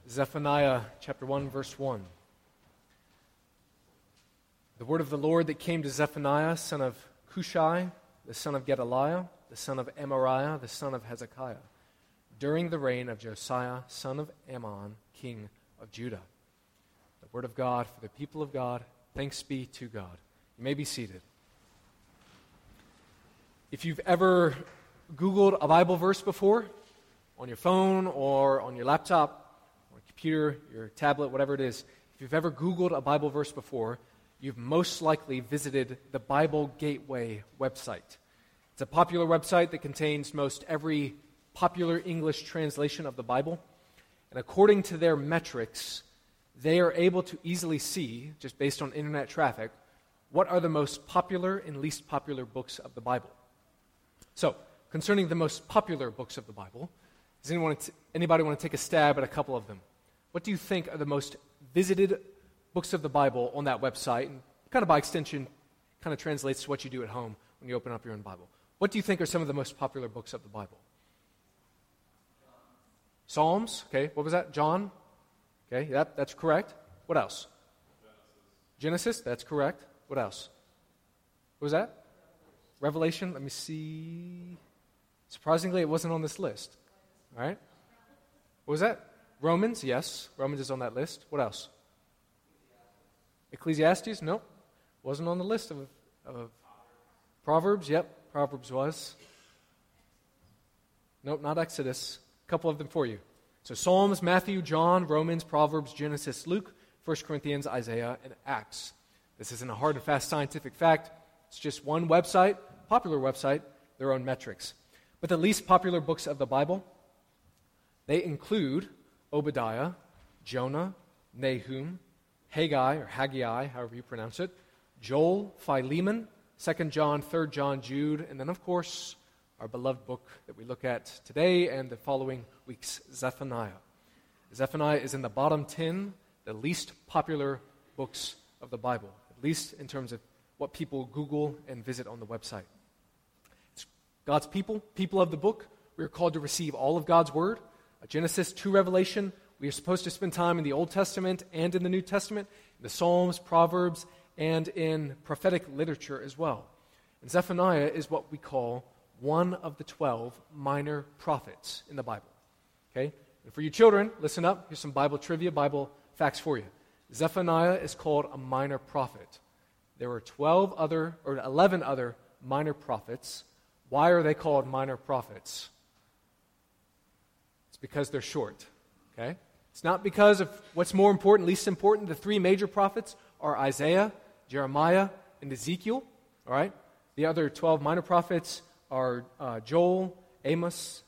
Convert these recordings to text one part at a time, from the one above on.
Zephaniah chapter 1, verse 1. The word of the Lord that came to Zephaniah, son of Cushai, the son of Gedaliah, the son of Amariah, the son of Hezekiah, during the reign of Josiah, son of Ammon, king of Judah. The word of God for the people of God. Thanks be to God. You may be seated. If you've ever Googled a Bible verse before, on your phone or on your laptop, or computer, your tablet, whatever it is, if you've ever Googled a Bible verse before, you've most likely visited the Bible Gateway website. It's a popular website that contains most every popular English translation of the Bible. And according to their metrics, they are able to easily see, just based on internet traffic, what are the most popular and least popular books of the Bible. So, concerning the most popular books of the Bible, does anybody want to take a stab at a couple of them? What do you think are the most visited books of the Bible on that website? And kind of by extension, kind of translates to what you do at home when you open up your own Bible. What do you think are some of the most popular books of the Bible? Psalms, okay. What was that? John? Okay, yep, that's correct. What else? Genesis, that's correct. What else? What was that? Revelation, let me see. Surprisingly, it wasn't on this list. All right. What was that? Romans, yes. Romans is on that list. What else? Ecclesiastes, nope. Wasn't on the list of Proverbs, yep. Proverbs was. Nope, not Exodus. A couple of them for you. So Psalms, Matthew, John, Romans, Proverbs, Genesis, Luke, 1 Corinthians, Isaiah, and Acts. This isn't a hard and fast scientific fact. It's just one website, popular website, their own metrics. But the least popular books of the Bible, they include Obadiah, Jonah, Nahum, Haggai, or Haggai, however you pronounce it, Joel, Philemon, 2 John, 3 John, Jude, and then, of course, our beloved book that we look at today and the following weeks, Zephaniah. Zephaniah is in the bottom 10, the least popular books of the Bible, at least in terms of what people Google and visit on the website. It's God's people of the book. We are called to receive all of God's Word. Genesis to Revelation, we are supposed to spend time in the Old Testament and in the New Testament, in the Psalms, Proverbs, and in prophetic literature as well. And Zephaniah is what we call one of the 12 minor prophets in the Bible. Okay? And for you children, listen up. Here's some Bible trivia, Bible facts for you. Zephaniah is called a minor prophet. There were 11 other minor prophets. Why are they called minor prophets? It's because they're short. Okay? It's not because of what's more important, least important. The three major prophets are Isaiah, Jeremiah, and Ezekiel. All right? The other 12 minor prophets are Joel, Amos,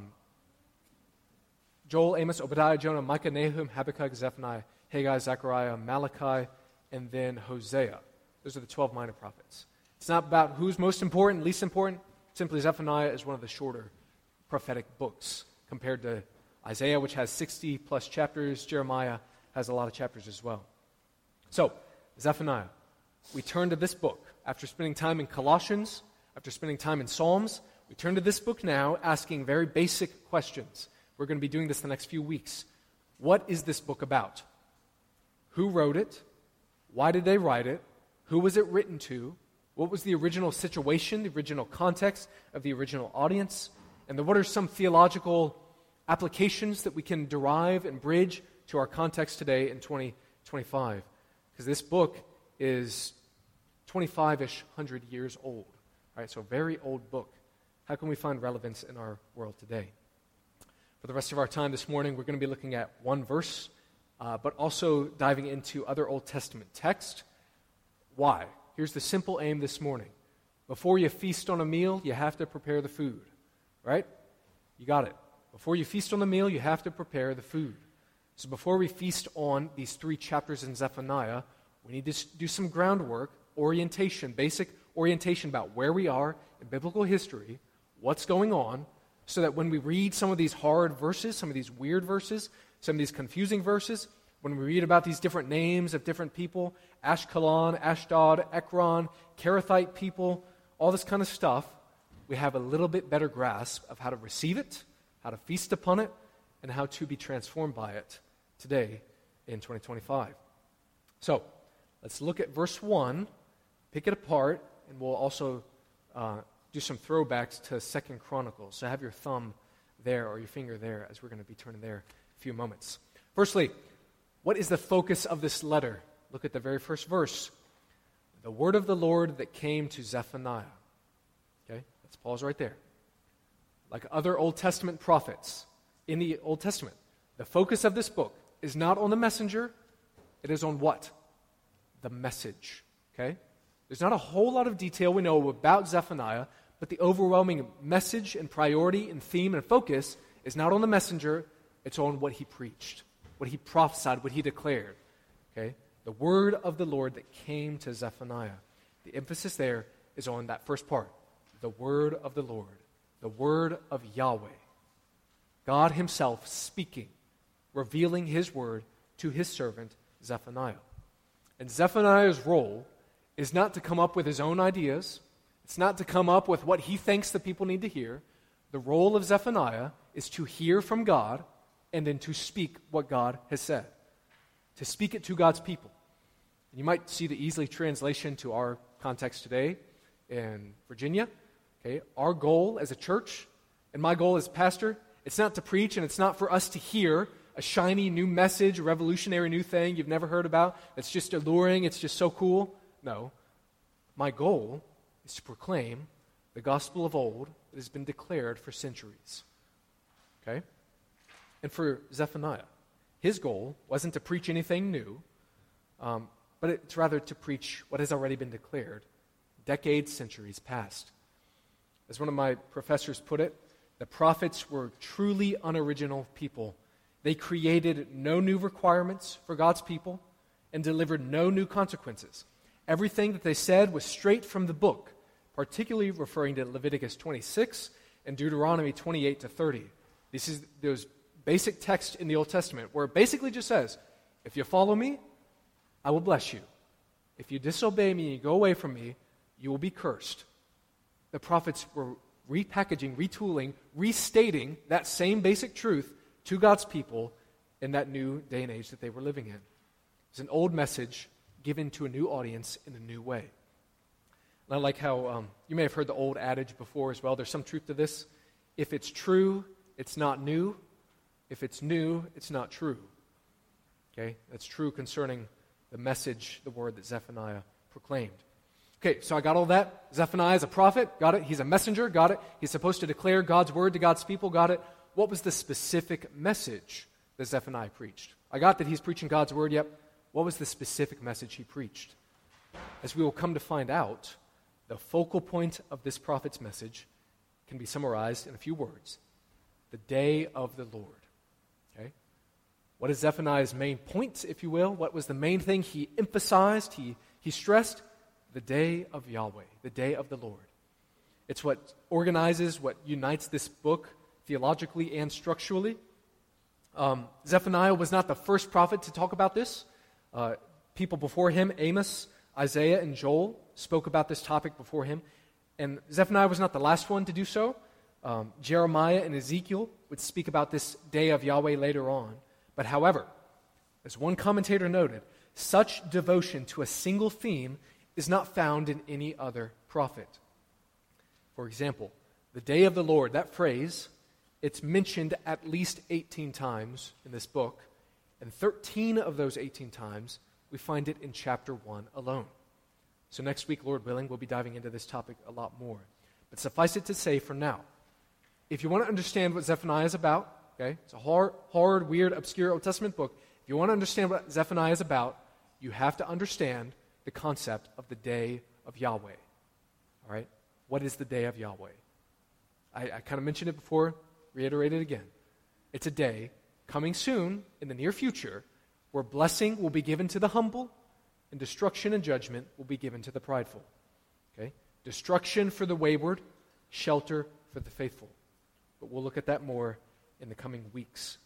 Obadiah, Jonah, Micah, Nahum, Habakkuk, Zephaniah, Haggai, Zechariah, Malachi, and then Hosea. Those are the 12 minor prophets. It's not about who's most important, least important. Simply Zephaniah is one of the shorter prophetic books compared to Isaiah, which has 60-plus chapters. Jeremiah has a lot of chapters as well. So, Zephaniah. We turn to this book. After spending time in Colossians, after spending time in Psalms, we turn to this book now asking very basic questions. We're going to be doing this the next few weeks. What is this book about? Who wrote it? Why did they write it? Who was it written to? What was the original situation, the original context of the original audience? And then what are some theological applications that we can derive and bridge to our context today in 2025? Because this book is 25-ish, 100 years old. Right, so a very old book. How can we find relevance in our world today? For the rest of our time this morning, we're going to be looking at one verse, but also diving into other Old Testament text. Why? Here's the simple aim this morning. Before you feast on a meal, you have to prepare the food. Right? You got it. Before you feast on the meal, you have to prepare the food. So before we feast on these 3 chapters in Zephaniah, we need to do some groundwork, orientation, basic orientation about where we are in biblical history, what's going on, so that when we read some of these hard verses, some of these weird verses, some of these confusing verses, when we read about these different names of different people, Ashkelon, Ashdod, Ekron, Karathite people, all this kind of stuff, we have a little bit better grasp of how to receive it, how to feast upon it, and how to be transformed by it today in 2025. So, let's look at verse 1, pick it apart, and we'll also do some throwbacks to 2 Chronicles. So have your thumb there or your finger there as we're going to be turning there in a few moments. Firstly, what is the focus of this letter? Look at the very first verse. The word of the Lord that came to Zephaniah. Okay, let's pause right there. Like other Old Testament prophets in the Old Testament, the focus of this book is not on the messenger, it is on what? The message. Okay? There's not a whole lot of detail we know about Zephaniah, but the overwhelming message and priority and theme and focus is not on the messenger, it's on what he preached, what he prophesied, what he declared. Okay? The word of the Lord that came to Zephaniah. The emphasis there is on that first part. The word of the Lord. The word of Yahweh. God himself speaking, revealing his word to his servant Zephaniah. And Zephaniah's role is not to come up with his own ideas. It's not to come up with what he thinks the people need to hear. The role of Zephaniah is to hear from God and then to speak what God has said. To speak it to God's people. And you might see the easily translation to our context today in Virginia. Okay, our goal as a church, and my goal as pastor, it's not to preach and it's not for us to hear a shiny new message, a revolutionary new thing you've never heard about. It's just alluring, it's just so cool. No. My goal is to proclaim the gospel of old that has been declared for centuries. Okay? And for Zephaniah, his goal wasn't to preach anything new, but it's rather to preach what has already been declared decades, centuries past. As one of my professors put it, the prophets were truly unoriginal people. They created no new requirements for God's people and delivered no new consequences. Everything that they said was straight from the book, particularly referring to Leviticus 26 and Deuteronomy 28 to 30. This is those basic texts in the Old Testament where it basically just says, if you follow me, I will bless you. If you disobey me and you go away from me, you will be cursed. The prophets were repackaging, retooling, restating that same basic truth to God's people in that new day and age that they were living in. It's an old message given to a new audience in a new way. And I like how, you may have heard the old adage before as well. There's some truth to this. If it's true, it's not new. If it's new, it's not true. Okay? That's true concerning the message, the word that Zephaniah proclaimed. Okay, so I got all that. Zephaniah is a prophet, got it. He's a messenger, got it. He's supposed to declare God's word to God's people, got it. What was the specific message that Zephaniah preached? I got that he's preaching God's word, yep. What was the specific message he preached? As we will come to find out, the focal point of this prophet's message can be summarized in a few words. The day of the Lord. Okay? What is Zephaniah's main point, if you will? What was the main thing he emphasized, he stressed? The day of Yahweh, the day of the Lord. It's what organizes, what unites this book theologically and structurally. Zephaniah was not the first prophet to talk about this. People before him, Amos, Isaiah, and Joel, spoke about this topic before him. And Zephaniah was not the last one to do so. Jeremiah and Ezekiel would speak about this day of Yahweh later on. But however, as one commentator noted, such devotion to a single theme is not found in any other prophet. For example, the day of the Lord, that phrase, it's mentioned at least 18 times in this book, and 13 of those 18 times, we find it in chapter 1 alone. So next week, Lord willing, we'll be diving into this topic a lot more. But suffice it to say for now, if you want to understand what Zephaniah is about, okay, it's a hard, weird, obscure Old Testament book. If you want to understand what Zephaniah is about, you have to understand the concept of the day of Yahweh. All right? What is the day of Yahweh? I kind of mentioned it before, reiterate it again. It's a day coming soon, in the near future, where blessing will be given to the humble and destruction and judgment will be given to the prideful. Okay? Destruction for the wayward, shelter for the faithful. But we'll look at that more in the coming weeks.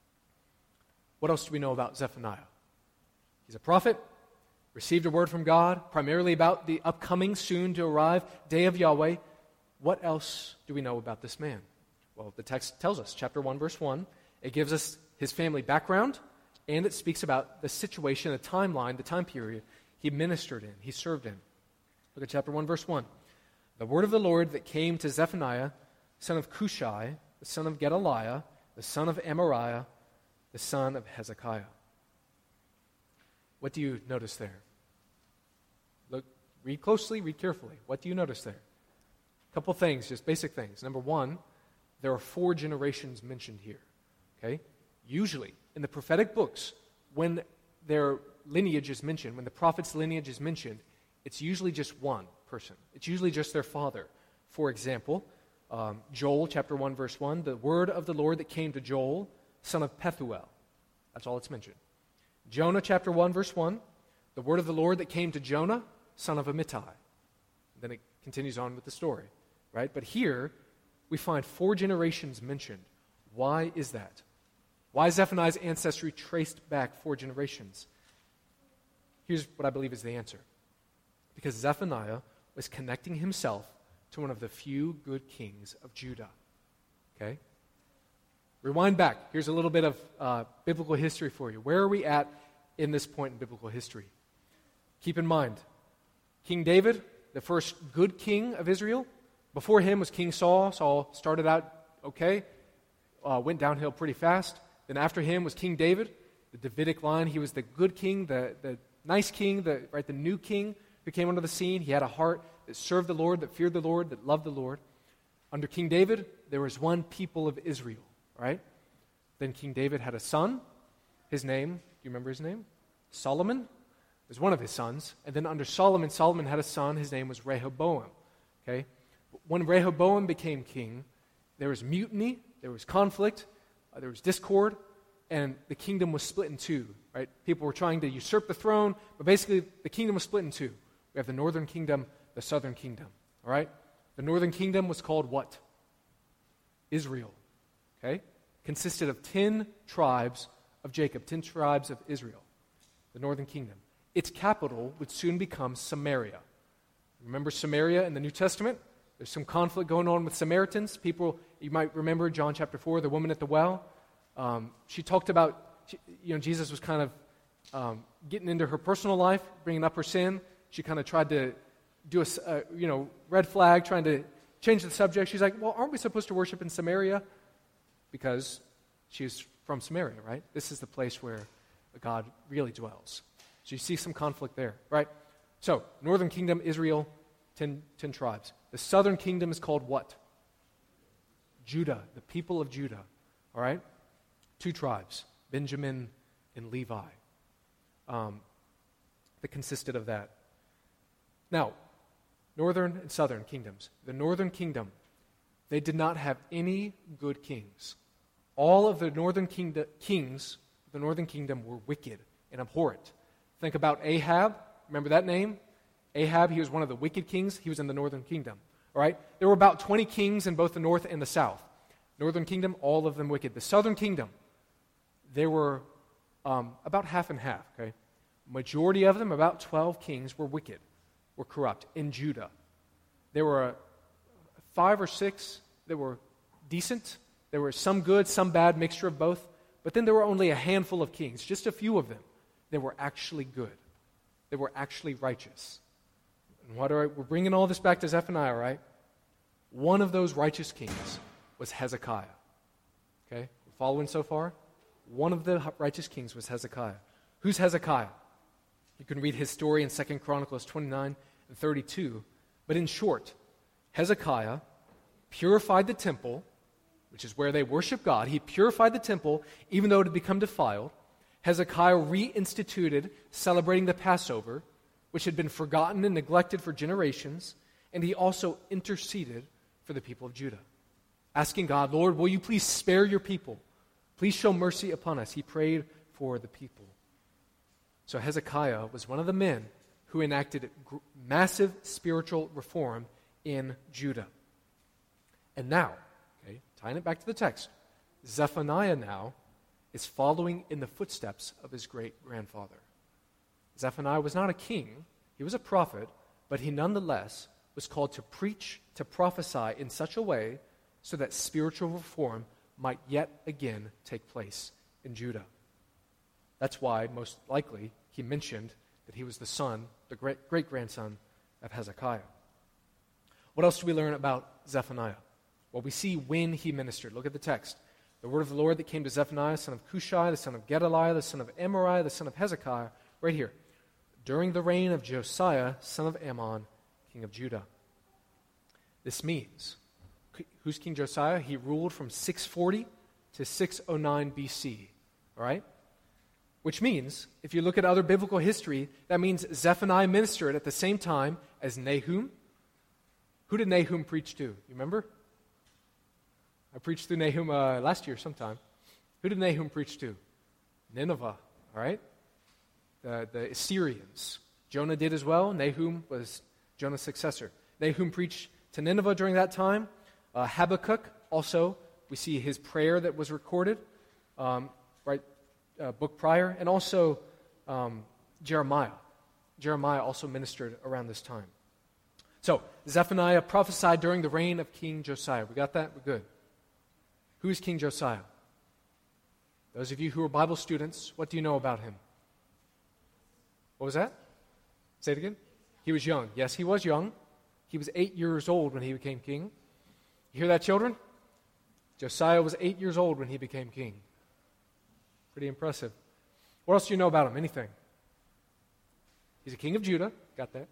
What else do we know about Zephaniah? He's a prophet. Received a word from God, primarily about the upcoming, soon-to-arrive day of Yahweh. What else do we know about this man? Well, the text tells us, chapter 1, verse 1. It gives us his family background, and it speaks about the situation, the timeline, the time period he ministered in, he served in. Look at chapter 1, verse 1. The word of the Lord that came to Zephaniah, son of Cushai, the son of Gedaliah, the son of Amariah, the son of Hezekiah. What do you notice there? Look, read closely, read carefully. What do you notice there? A couple things, just basic things. Number one, there are 4 generations mentioned here. Okay? Usually, in the prophetic books, when their lineage is mentioned, when the prophet's lineage is mentioned, it's usually just one person. It's usually just their father. For example, Joel chapter 1, verse 1, the word of the Lord that came to Joel, son of Pethuel. That's all it's mentioned. Jonah chapter 1, verse 1, the word of the Lord that came to Jonah, son of Amittai. Then it continues on with the story, right? But here, we find 4 generations mentioned. Why is that? Why is Zephaniah's ancestry traced back 4 generations? Here's what I believe is the answer. Because Zephaniah was connecting himself to one of the few good kings of Judah. Okay? Rewind back. Here's a little bit of biblical history for you. Where are we at in this point in biblical history? Keep in mind, King David, the first good king of Israel. Before him was King Saul. Saul started out okay, went downhill pretty fast. Then after him was King David, the Davidic line. He was the good king, the nice king, the new king who came onto the scene. He had a heart that served the Lord, that feared the Lord, that loved the Lord. Under King David, there was one people of Israel, right? Then King David had a son. His name, do you remember his name? Solomon was one of his sons. And then under Solomon, Solomon had a son. His name was Rehoboam, okay? When Rehoboam became king, there was mutiny, there was conflict, there was discord, and the kingdom was split in 2, right? People were trying to usurp the throne, but basically the kingdom was split in 2. We have the northern kingdom, the southern kingdom, all right? The northern kingdom was called what? Israel, okay? Consisted of 10 tribes of Jacob, 10 tribes of Israel, the northern kingdom. Its capital would soon become Samaria. Remember Samaria in the New Testament? There's some conflict going on with Samaritans. People, you might remember John chapter 4, the woman at the well. She talked about, Jesus was kind of getting into her personal life, bringing up her sin. She kind of tried to do a red flag, trying to change the subject. She's like, well, aren't we supposed to worship in Samaria? Because she's from Samaria, right? This is the place where God really dwells. So you see some conflict there, right? So, northern kingdom, Israel, 10 tribes. The southern kingdom is called what? Judah, the people of Judah, all right? 2 tribes, Benjamin and Levi, that consisted of that. Now, northern and southern kingdoms. The northern kingdom, they did not have any good kings. All of the northern kings of the northern kingdom were wicked and abhorrent. Think about Ahab. Remember that name? Ahab, he was one of the wicked kings. He was in the northern kingdom. All right? There were about 20 kings in both the north and the south. Northern kingdom, all of them wicked. The southern kingdom, there were about half and half, okay? Majority of them, about 12 kings, were wicked, were corrupt in Judah. There were 5 or 6 that were decent. There were some good, some bad, mixture of both. But then there were only a handful of kings, just a few of them, that were actually good, that were actually righteous. And we're bringing all this back to Zephaniah, right? One of those righteous kings was Hezekiah. Okay? Following so far? One of the righteous kings was Hezekiah. Who's Hezekiah? You can read his story in 2 Chronicles 29 and 32. But in short, Hezekiah purified the temple, which is where they worship God. He purified the temple even though it had become defiled. Hezekiah reinstituted celebrating the Passover, which had been forgotten and neglected for generations, and he also interceded for the people of Judah, asking God, Lord, will you please spare your people? Please show mercy upon us. He prayed for the people. So Hezekiah was one of the men who enacted massive spiritual reform in Judah. And now, okay, tying it back to the text, Zephaniah now is following in the footsteps of his great-grandfather. Zephaniah was not a king, he was a prophet, but he nonetheless was called to preach, to prophesy in such a way so that spiritual reform might yet again take place in Judah. That's why, most likely, he mentioned that he was the son, the great-grandson of Hezekiah. What else do we learn about Zephaniah? Well, we see when he ministered. Look at the text. The word of the Lord that came to Zephaniah, son of Cushai, the son of Gedaliah, the son of Amariah, the son of Hezekiah, right here, during the reign of Josiah, son of Ammon, king of Judah. This means, who's King Josiah? He ruled from 640 to 609 BC, all right? Which means, if you look at other biblical history, that means Zephaniah ministered at the same time as Nahum. Who did Nahum preach to? You remember? I preached through Nahum last year sometime. Who did Nahum preach to? Nineveh, all right? The Assyrians. Jonah did as well. Nahum was Jonah's successor. Nahum preached to Nineveh during that time. Habakkuk also, we see his prayer that was recorded, book prior, and also Jeremiah. Jeremiah also ministered around this time. So, Zephaniah prophesied during the reign of King Josiah. We got that? We're good. Who is King Josiah? Those of you who are Bible students, what do you know about him? What was that? Say it again. He was young. Yes, he was young. He was 8 years old when he became king. You hear that, children? Josiah was 8 years old when he became king. Pretty impressive. What else do you know about him? Anything? He's a king of Judah. Got that?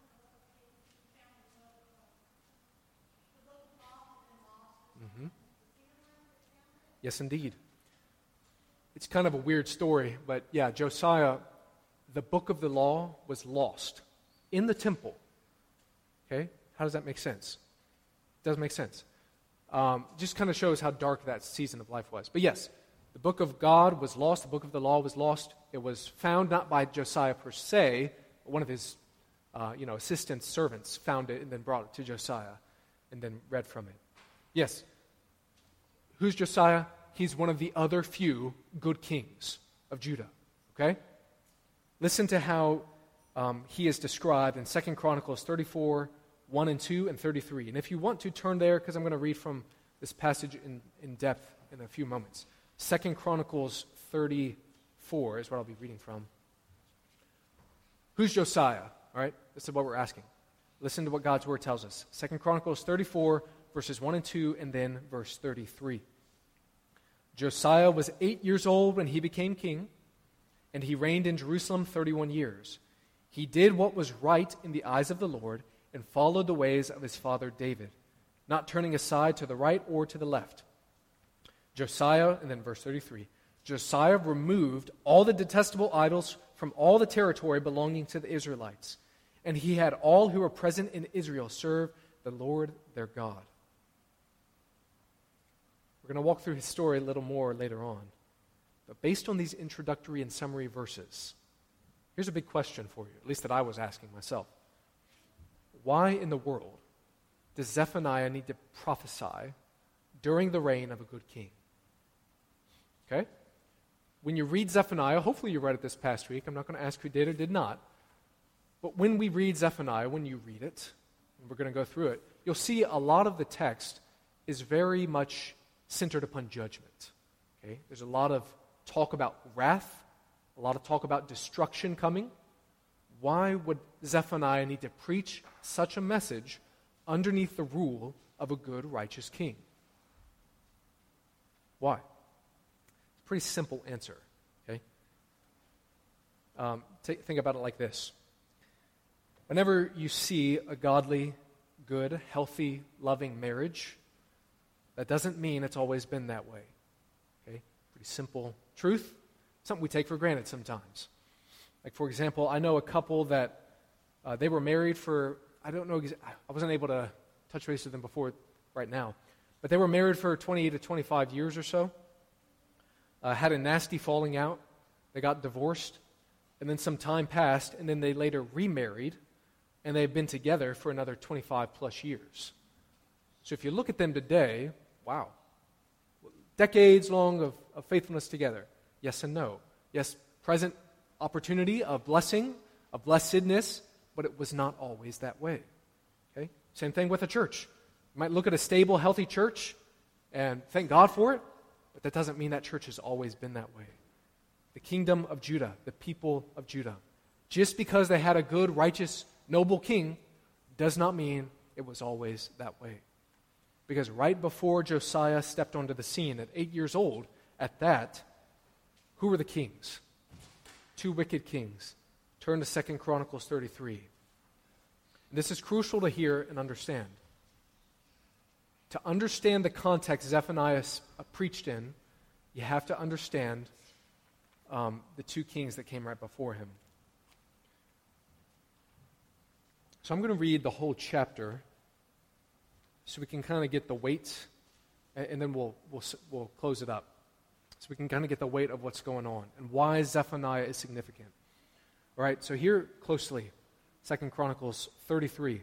Mm-hmm. Yes, indeed. It's kind of a weird story, but yeah, Josiah, the book of the law was lost in the temple. Okay? How does that make sense? It doesn't make sense. Just kind of shows how dark that season of life was. But yes, the book of God was lost. The book of the law was lost. It was found not by Josiah per se, but one of his assistant servants found it and then brought it to Josiah and then read from it. Yes. Who's Josiah? He's one of the other few good kings of Judah. Okay? Listen to how he is described in 2 Chronicles 34, 1 and 2, and 33. And if you want to, turn there, because I'm going to read from this passage in depth in a few moments. 2 Chronicles 34 is what I'll be reading from. Who's Josiah? All right? This is what we're asking. Listen to what God's Word tells us. 2 Chronicles 34, verses 1 and 2, and then verse 33. Josiah was 8 years old when he became king, and he reigned in Jerusalem 31 years. He did what was right in the eyes of the Lord and followed the ways of his father David, not turning aside to the right or to the left. Josiah, and then verse 33, Josiah removed all the detestable idols from all the territory belonging to the Israelites, and he had all who were present in Israel serve the Lord their God. We're going to walk through his story a little more later on. But based on these introductory and summary verses, here's a big question for you, at least that I was asking myself. Why in the world does Zephaniah need to prophesy during the reign of a good king? Okay? When you read Zephaniah, hopefully you read it this past week. I'm not going to ask who did or did not. But when we read Zephaniah, when you read it, and we're going to go through it, you'll see a lot of the text is very much centered upon judgment. Okay? There's a lot of talk about wrath, a lot of talk about destruction coming. Why would Zephaniah need to preach such a message underneath the rule of a good, righteous king? Why? It's a pretty simple answer. Okay? Think about it like this. Whenever you see a godly, good, healthy, loving marriage, that doesn't mean it's always been that way. Okay? Pretty simple truth. Something we take for granted sometimes. Like, for example, I know a couple that they were married for, I wasn't able to touch base with them before right now, but they were married for 20 to 25 years or so, had a nasty falling out, they got divorced, and then some time passed, and then they later remarried, and they've been together for another 25 plus years. So if you look at them today, wow, decades long of faithfulness together. Yes and no. Yes, present opportunity of blessing, of blessedness, but it was not always that way. Okay? Same thing with a church. You might look at a stable, healthy church and thank God for it, but that doesn't mean that church has always been that way. the kingdom of Judah, the people of Judah. Just because they had a good, righteous, noble king does not mean it was always that way. Because right before Josiah stepped onto the scene at 8 years old, at that, who were the kings? Two wicked kings. Turn to 2 Chronicles 33. This is crucial to hear and understand. To understand the context Zephaniah preached in, you have to understand the two kings that came right before him. So I'm going to read the whole chapter so we can kind of get the weight, and then we'll close it up. So we can kind of get the weight of what's going on and why Zephaniah is significant. All right, so hear closely, 2 Chronicles 33.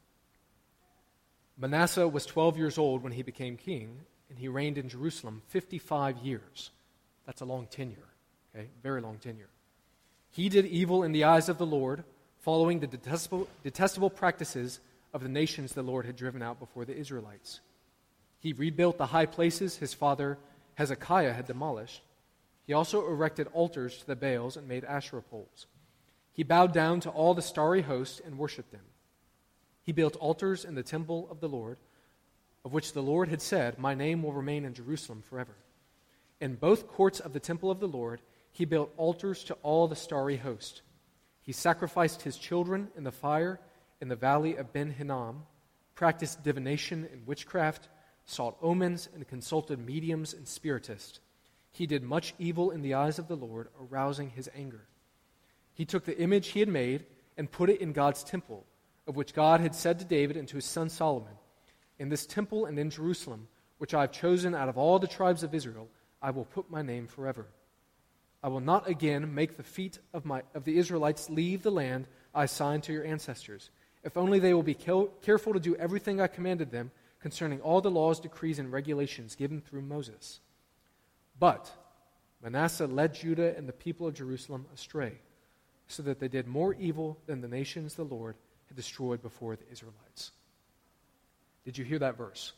Manasseh was 12 years old when he became king, and he reigned in Jerusalem 55 years. That's a long tenure, okay? Very long tenure. He did evil in the eyes of the Lord, following the detestable practices of the nations the Lord had driven out before the Israelites. He rebuilt the high places his father Hezekiah had demolished. He also erected altars to the Baals and made Asherah poles. He bowed down to all the starry host and worshipped them. He built altars in the temple of the Lord, of which the Lord had said, "My name will remain in Jerusalem forever." In both courts of the temple of the Lord, he built altars to all the starry host. He sacrificed his children in the fire in the valley of Ben Hinnom, practiced divination and witchcraft, sought omens, and consulted mediums and spiritists. He did much evil in the eyes of the Lord, arousing his anger. He took the image he had made and put it in God's temple, of which God had said to David and to his son Solomon, "In this temple and in Jerusalem, which I have chosen out of all the tribes of Israel, I will put my name forever. I will not again make the feet of the Israelites leave the land I assigned to your ancestors, if only they will be careful to do everything I commanded them concerning all the laws, decrees, and regulations given through Moses." But Manasseh led Judah and the people of Jerusalem astray, so that they did more evil than the nations the Lord had destroyed before the Israelites. Did you hear that verse?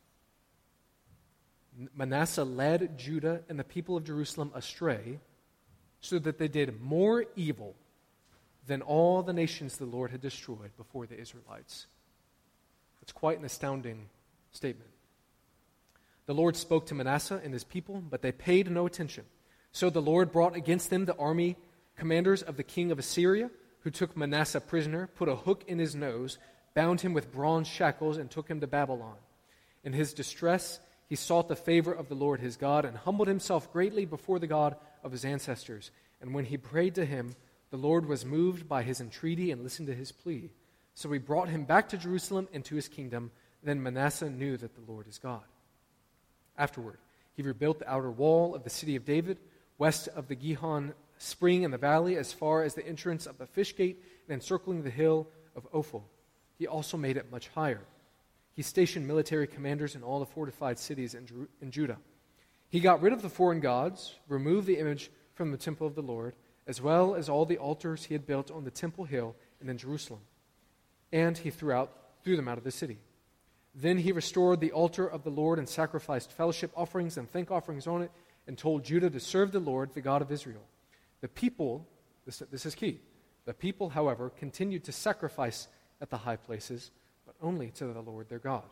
Manasseh led Judah and the people of Jerusalem astray, so that they did more evil than all the nations the Lord had destroyed before the Israelites. It's quite an astounding statement. The Lord spoke to Manasseh and his people, but they paid no attention. So the Lord brought against them the army commanders of the king of Assyria, who took Manasseh prisoner, put a hook in his nose, bound him with bronze shackles, and took him to Babylon. In his distress, he sought the favor of the Lord his God and humbled himself greatly before the God of his ancestors. And when he prayed to him, the Lord was moved by his entreaty and listened to his plea. So he brought him back to Jerusalem and to his kingdom. Then Manasseh knew that the Lord is God. Afterward, he rebuilt the outer wall of the city of David, west of the Gihon spring in the valley, as far as the entrance of the fish gate and encircling the hill of Ophel. He also made it much higher. He stationed military commanders in all the fortified cities in Judah. He got rid of the foreign gods, removed the image from the temple of the Lord, as well as all the altars he had built on the temple hill and in Jerusalem. And he threw them out of the city. Then he restored the altar of the Lord and sacrificed fellowship offerings and thank offerings on it, and told Judah to serve the Lord, the God of Israel. The people, this is key, the people, however, continued to sacrifice at the high places, but only to the Lord their God.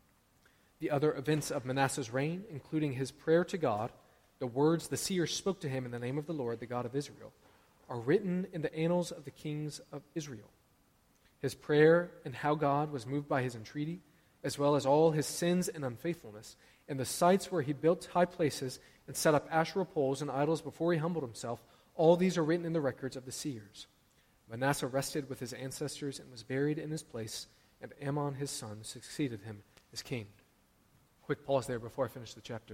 The other events of Manasseh's reign, including his prayer to God, the words the seer spoke to him in the name of the Lord, the God of Israel, are written in the annals of the kings of Israel. His prayer and how God was moved by his entreaty, as well as all his sins and unfaithfulness, and the sites where he built high places and set up Asherah poles and idols before he humbled himself, all these are written in the records of the seers. Manasseh rested with his ancestors and was buried in his place, and Amon his son succeeded him as king. Quick pause there before I finish the chapter.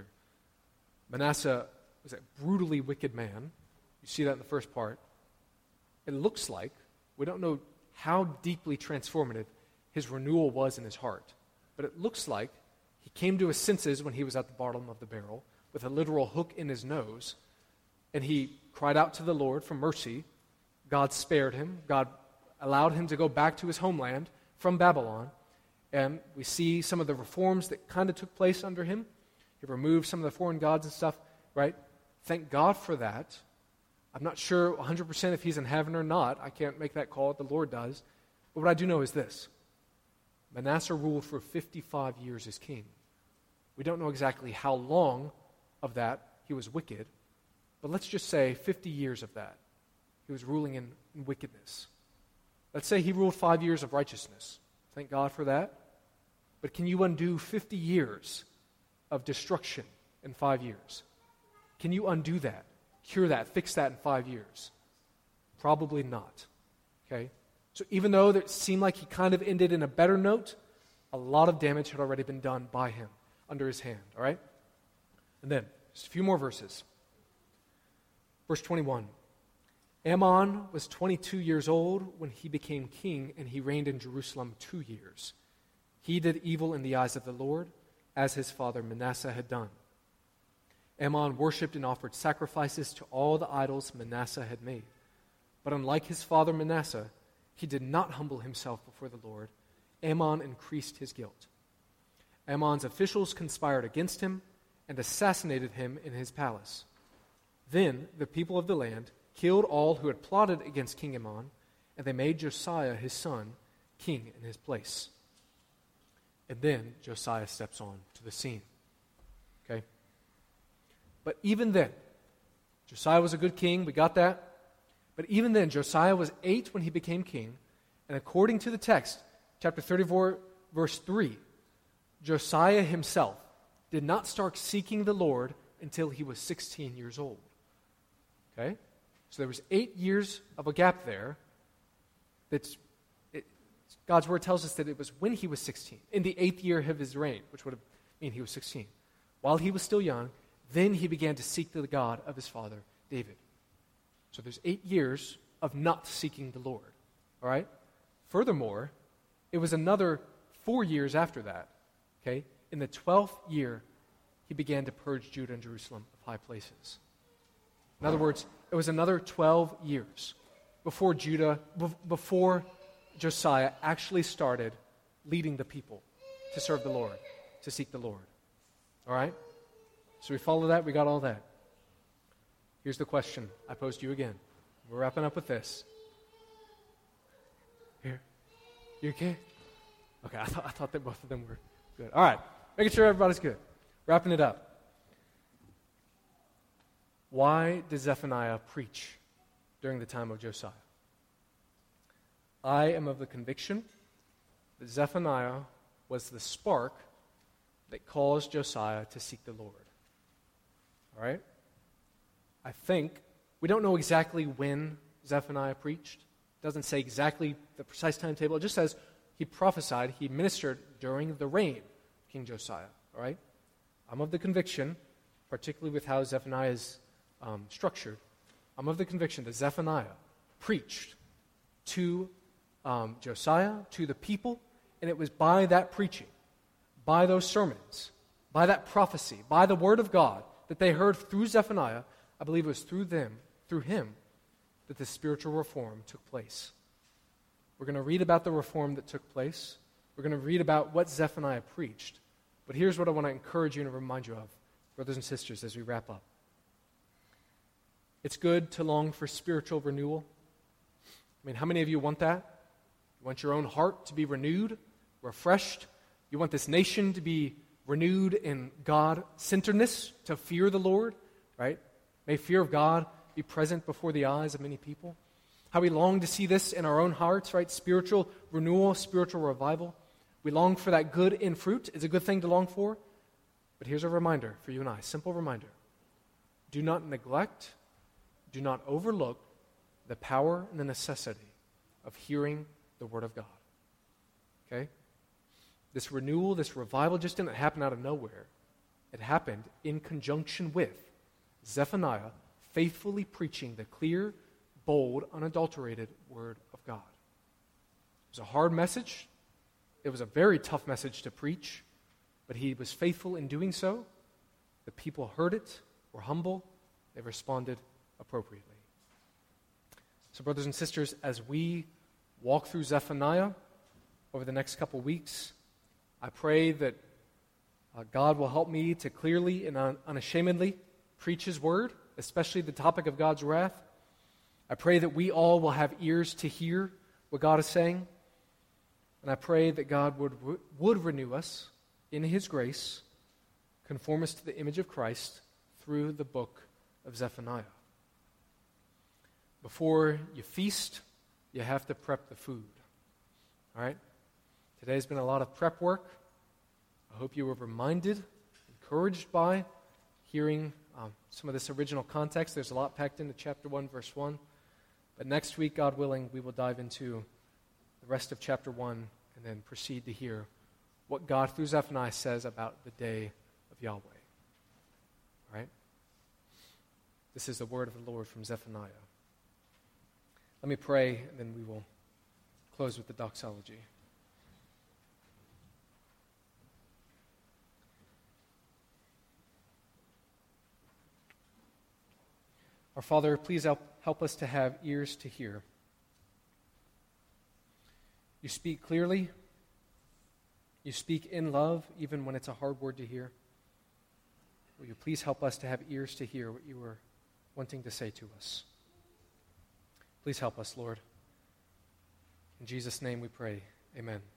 Manasseh was a brutally wicked man. You see that in the first part. It looks like, we don't know how deeply transformative his renewal was in his heart, but it looks like he came to his senses when he was at the bottom of the barrel with a literal hook in his nose, and he cried out to the Lord for mercy. God spared him. God allowed him to go back to his homeland from Babylon, and we see some of the reforms that kind of took place under him. He removed some of the foreign gods and stuff, right? Thank God for that. I'm not sure 100% if he's in heaven or not. I can't make that call. The Lord does. But what I do know is this. Manasseh ruled for 55 years as king. We don't know exactly how long of that he was wicked, but let's just say 50 years of that. He was ruling in wickedness. Let's say he ruled 5 years of righteousness. Thank God for that. But can you undo 50 years of destruction in 5 years? Can you undo that, cure that, fix that in 5 years? Probably not. Okay? So even though it seemed like he kind of ended in a better note, a lot of damage had already been done by him under his hand. All right? And then, just a few more verses. Verse 21. Amon was 22 years old when he became king, and he reigned in Jerusalem 2 years. He did evil in the eyes of the Lord, as his father Manasseh had done. Amon worshipped and offered sacrifices to all the idols Manasseh had made. But unlike his father Manasseh, he did not humble himself before the Lord. Amon increased his guilt. Amon's officials conspired against him and assassinated him in his palace. Then the people of the land killed all who had plotted against King Amon, and they made Josiah his son king in his place. And then Josiah steps on to the scene. Okay? But even then, Josiah was a good king, we got that. But even then, Josiah was 8 when he became king, and according to the text, chapter 34, verse 3, Josiah himself did not start seeking the Lord until he was 16 years old. Okay? So there was 8 years of a gap there. God's word tells us that it was when he was 16, in the 8th year of his reign, which would mean he was 16. While he was still young, then he began to seek the God of his father, David. So there's 8 years of not seeking the Lord. All right? Furthermore, it was another 4 years after that. Okay? In the 12th year, he began to purge Judah and Jerusalem of high places. In other words, it was another 12 years before Josiah actually started leading the people to serve the Lord, to seek the Lord. All right? So we follow that. We got all that. Here's the question I pose to you again. We're wrapping up with this. Here. You okay? Okay, I thought that both of them were good. All right. Making sure everybody's good. Wrapping it up. Why did Zephaniah preach during the time of Josiah? I am of the conviction that Zephaniah was the spark that caused Josiah to seek the Lord. All right? I think, we don't know exactly when Zephaniah preached. It doesn't say exactly the precise timetable. It just says he prophesied, he ministered during the reign of King Josiah. All right? I'm of the conviction, particularly with how Zephaniah is structured, I'm of the conviction that Zephaniah preached to Josiah, to the people, and it was by that preaching, by those sermons, by that prophecy, by the word of God that they heard through Zephaniah. I believe it was through him, that the spiritual reform took place. We're going to read about the reform that took place. We're going to read about what Zephaniah preached. But here's what I want to encourage you and remind you of, brothers and sisters, as we wrap up. It's good to long for spiritual renewal. I mean, how many of you want that? You want your own heart to be renewed, refreshed? You want this nation to be renewed in God-centeredness, to fear the Lord, right? May fear of God be present before the eyes of many people. How we long to see this in our own hearts, right? Spiritual renewal, spiritual revival. We long for that good in fruit. It's a good thing to long for. But here's a reminder for you and I, simple reminder. Do not neglect, do not overlook the power and the necessity of hearing the Word of God. Okay? This renewal, this revival just didn't happen out of nowhere. It happened in conjunction with Zephaniah faithfully preaching the clear, bold, unadulterated Word of God. It was a hard message. It was a very tough message to preach, but he was faithful in doing so. The people heard it, were humble, they responded appropriately. So, brothers and sisters, as we walk through Zephaniah over the next couple weeks, I pray that God will help me to clearly and unashamedly preach His Word, especially the topic of God's wrath. I pray that we all will have ears to hear what God is saying. And I pray that God would renew us in His grace, conform us to the image of Christ through the book of Zephaniah. Before you feast, you have to prep the food. All right? Today's been a lot of prep work. I hope you were reminded, encouraged by hearing some of this original context. There's a lot packed into chapter 1, verse 1. But next week, God willing, we will dive into the rest of chapter 1 and then proceed to hear what God, through Zephaniah, says about the day of Yahweh. All right? This is the word of the Lord from Zephaniah. Let me pray, and then we will close with the doxology. Our Father, please help us to have ears to hear. You speak clearly. You speak in love, even when it's a hard word to hear. Will you please help us to have ears to hear what you are wanting to say to us? Please help us, Lord. In Jesus' name we pray. Amen.